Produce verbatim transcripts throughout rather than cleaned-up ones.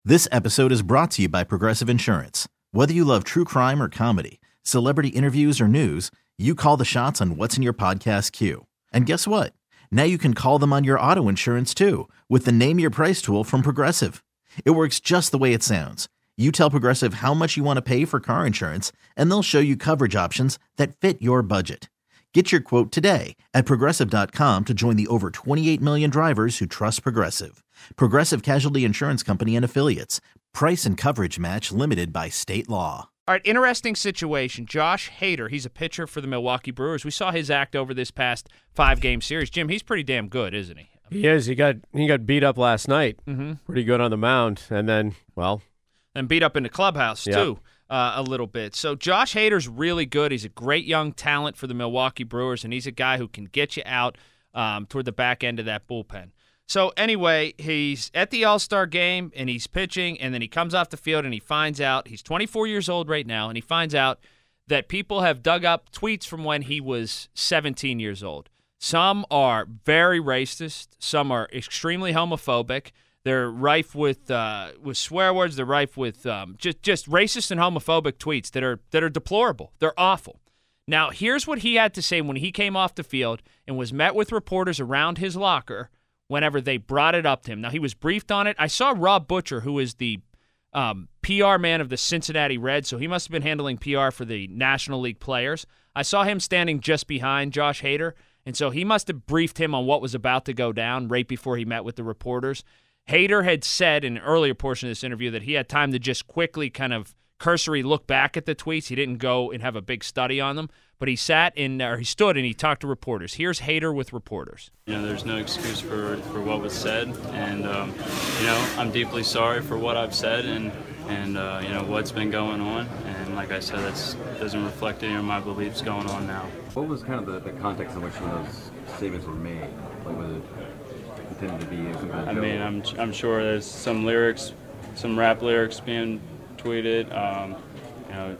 This episode is brought to you by Progressive Insurance. Whether you love true crime or comedy, celebrity interviews or news, you call the shots on what's in your podcast queue. And guess what? Now you can call them on your auto insurance too with the Name Your Price tool from Progressive. It works just the way it sounds. You tell Progressive how much you want to pay for car insurance, and they'll show you coverage options that fit your budget. Get your quote today at Progressive dot com to join the over twenty-eight million drivers who trust Progressive. Progressive Casualty Insurance Company and Affiliates. Price and coverage match limited by state law. All right, interesting situation. Josh Hader, he's a pitcher for the Milwaukee Brewers. We saw his act over this past five-game series. Jim, he's pretty damn good, isn't he? He is. He got he got beat up last night. Mm-hmm. Pretty good on the mound. And then, well. And beat up in the clubhouse, yeah. too. Uh, a little bit. So Josh Hader's really good. He's a great young talent for the Milwaukee Brewers, and he's a guy who can get you out um, toward the back end of that bullpen. So anyway, he's at the All-Star game, and he's pitching, and then he comes off the field, and he finds out, he's twenty-four years old right now, and he finds out that people have dug up tweets from when he was seventeen years old. Some are very racist. Some are extremely homophobic. They're rife with uh, with swear words. They're rife with um, just just racist and homophobic tweets that are that are deplorable. They're awful. Now, here's what he had to say when he came off the field and was met with reporters around his locker whenever they brought it up to him. Now, he was briefed on it. I saw Rob Butcher, who is the um, P R man of the Cincinnati Reds, so he must have been handling P R for the National League players. I saw him standing just behind Josh Hader, and so he must have briefed him on what was about to go down right before he met with the reporters. Hader had said in an earlier portion of this interview that he had time to just quickly kind of cursory look back at the tweets. He didn't go and have a big study on them, but he sat in, or he stood and he talked to reporters. Here's Hader with reporters. You know, there's no excuse for, for what was said, and um, you know, I'm deeply sorry for what I've said and and uh, you know what's been going on. And like I said, that doesn't reflect any of my beliefs going on now. What was kind of the, the context in which some of those statements were made? Like, was it intended to be some kind of I joke? mean, I'm I'm sure there's some lyrics, some rap lyrics being tweeted. Um, you know,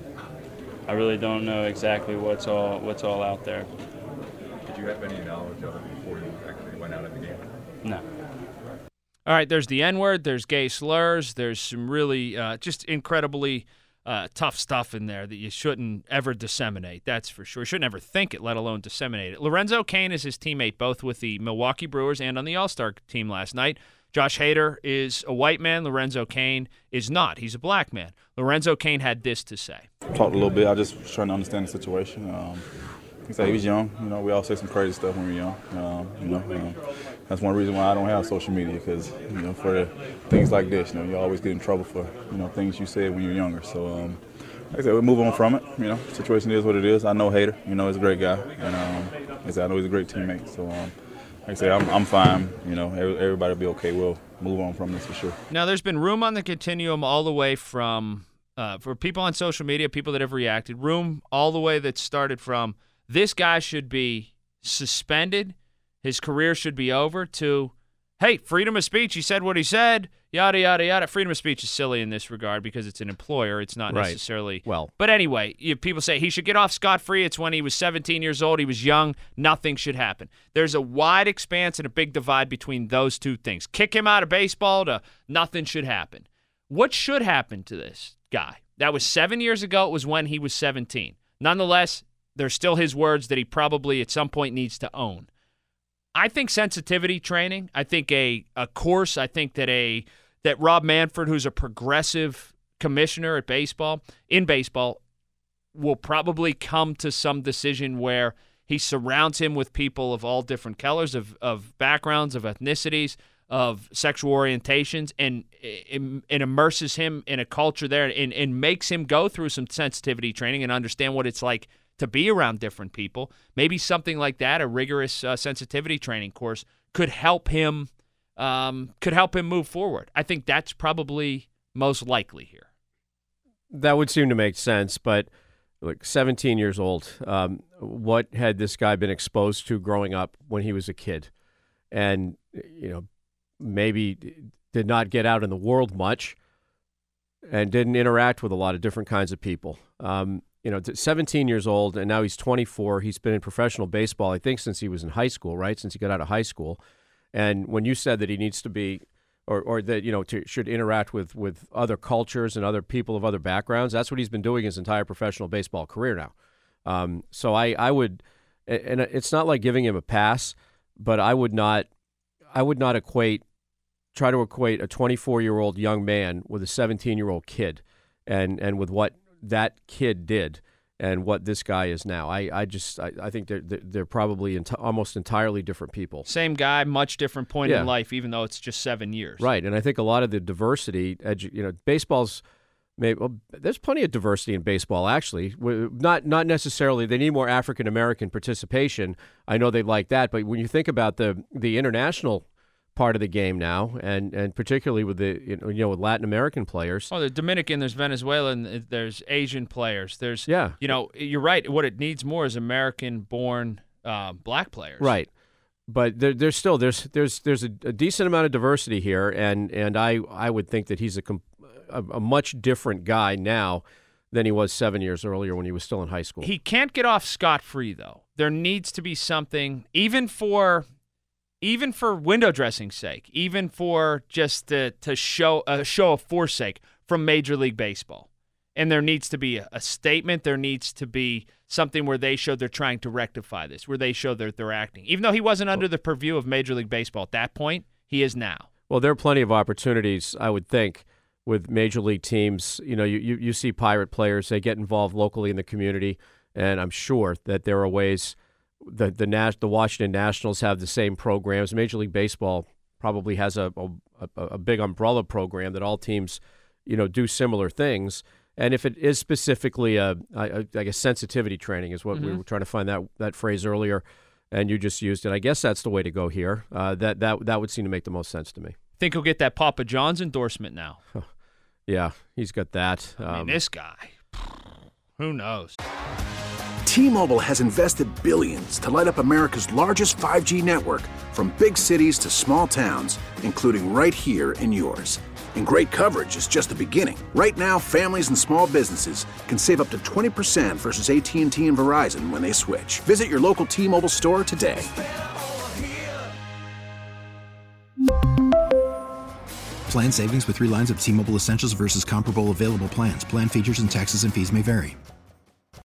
I really don't know exactly what's all what's all out there. Did you have any knowledge of it before you actually went out of the game? No. All right, there's the N-word, there's gay slurs, there's some really uh, just incredibly uh, tough stuff in there that you shouldn't ever disseminate, that's for sure. You shouldn't ever think it, let alone disseminate it. Lorenzo Cain is his teammate, both with the Milwaukee Brewers and on the All-Star team last night. Josh Hader is a white man. Lorenzo Cain is not. He's a black man. Lorenzo Cain had this to say. Talked a little bit. I just was trying to understand the situation. Um, he said he was young. You know, we all say some crazy stuff when we're young. Um, you know, um, that's one reason why I don't have social media, because you know, for things like this, you know, you always get in trouble for you know things you said when you're younger. So, um, like I said, we move on from it. You know, the situation is what it is. I know Hader. You know, he's a great guy, and um, like I said, I know he's a great teammate. So, um, like I said, I'm, I'm fine. You know, everybody will be okay. We'll move on from this for sure. Now, there's been room on the continuum all the way from, uh, for people on social media, people that have reacted, room all the way that started from this guy should be suspended, his career should be over, to, hey, freedom of speech, he said what he said, yada, yada, yada. Freedom of speech is silly in this regard because it's an employer. It's not Right. necessarily. Well. But anyway, you, people say he should get off scot-free. It's when he was seventeen years old. He was young. Nothing should happen. There's a wide expanse and a big divide between those two things. Kick him out of baseball to nothing should happen. What should happen to this guy? That was seven years ago. It was when he was seventeen. Nonetheless, they're still his words that he probably at some point needs to own. I think sensitivity training, I think a, a course, I think that a that Rob Manfred, who's a progressive commissioner at baseball, in baseball, will probably come to some decision where he surrounds him with people of all different colors, of, of backgrounds, of ethnicities, of sexual orientations, and, and immerses him in a culture there and, and makes him go through some sensitivity training and understand what it's like to be around different people. Maybe something like that, a rigorous uh, sensitivity training course, could help him um, could help him move forward. I think that's probably most likely here. That would seem to make sense, but like seventeen years old, um, what had this guy been exposed to growing up when he was a kid? And, you know, maybe did not get out in the world much and didn't interact with a lot of different kinds of people. Um, you know, seventeen years old, and now he's twenty-four. He's been in professional baseball, I think, since he was in high school, right? Since he got out of high school. And when you said that he needs to be or, or that, you know, to, should interact with, with other cultures and other people of other backgrounds. That's what he's been doing his entire professional baseball career now. Um, so I, I would, and it's not like giving him a pass, but I would not, I would not equate, try to equate a twenty-four-year-old young man with a seventeen-year-old kid, and and with what that kid did and what this guy is now. I, I just I, I think they're they're probably enti- almost entirely different people. Same guy, much different point Yeah. in life, even though it's just seven years. Right, and I think a lot of the diversity, edu- you know, baseball's. Maybe, well, there's plenty of diversity in baseball, actually. Not not necessarily. They need more African American participation. I know they like that, but when you think about the the international part of the game now, and, and particularly with the you know, you know with Latin American players. Oh, there's Dominican, there's Venezuelan, there's Asian players. There's Yeah. You know, you're right. What it needs more is American-born uh, black players. Right. But there, there's still there's there's there's a, a decent amount of diversity here, and and I I would think that he's a com- a, a much different guy now than he was seven years earlier when he was still in high school. He can't get off scot-free, though. There needs to be something, even for even for window dressing's sake, even for just to, to show a show of force sake from Major League Baseball. And there needs to be a, a statement. There needs to be something where they show they're trying to rectify this, where they show that they're acting. Even though he wasn't under the purview of Major League Baseball at that point, he is now. Well, there are plenty of opportunities, I would think, with major league teams. You know, you, you, you see Pirate players, they get involved locally in the community, and I'm sure that there are ways that the Nas- the Washington Nationals have the same programs. Major League Baseball probably has a, a, a big umbrella program that all teams, you know, do similar things. And if it is specifically a, a, a I guess sensitivity training is what mm-hmm. we were trying to find that that phrase earlier, and you just used it. I guess that's the way to go here. Uh, that that that would seem to make the most sense to me. Think he'll get that Papa John's endorsement now. Yeah, he's got that. I mean, um, this guy, who knows? T-Mobile has invested billions to light up America's largest five G network, from big cities to small towns, including right here in yours. And great coverage is just the beginning. Right now, families and small businesses can save up to twenty percent versus A T and T and Verizon when they switch. Visit your local T-Mobile store today. Plan savings with three lines of T-Mobile Essentials versus comparable available plans. Plan features and taxes and fees may vary.